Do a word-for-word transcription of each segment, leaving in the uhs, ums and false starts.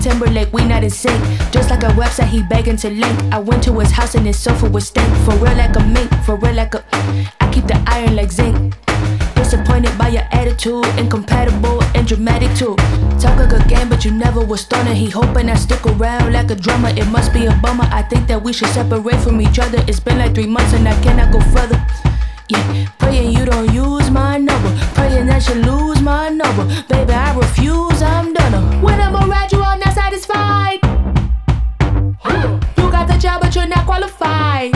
Timberlake, we not in sync. Just like a website, he begging to link. I went to his house and his sofa was stank. For real like a mink, for real like a... I keep the iron like zinc. Disappointed by your attitude, incompatible and dramatic too. Talk a good game, but you never was stunning. He hoping I stick around like a drummer. It must be a bummer. I think that we should separate from each other. It's been like three months and I cannot go further. Yeah, praying you don't use my number, praying that you lose my number. Baby, I refuse, I'm done. When I'm around you, I'm not satisfied. You got the job, but you're not qualified.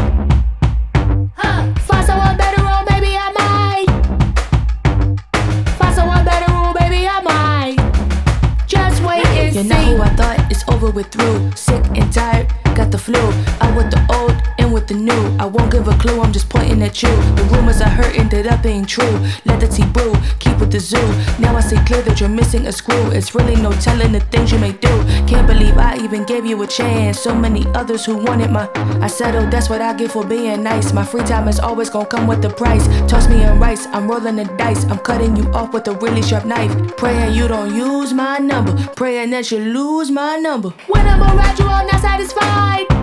Find someone better, or maybe I might. Find someone better, or baby, I might. Just wait and see. You're not who I thought, it's over with, through. Sick and tired, got the flu. Out with the old, in with the new. I won't give a clue, I'm just pointing at you. The rumors I heard ended up being true. Let the tea brew, keep with the zoo. Now I see clear that you're missing a screw. It's really no telling the things you may do. Can't believe I even gave you a chance. So many others who wanted my... I settled, that's what I get for being nice. My free time is always gonna come with the price. Toss me in rice, I'm rolling the dice. I'm cutting you off with a really sharp knife. Praying you don't use my number, praying that you lose my number. When I'm around you, I'm not satisfied.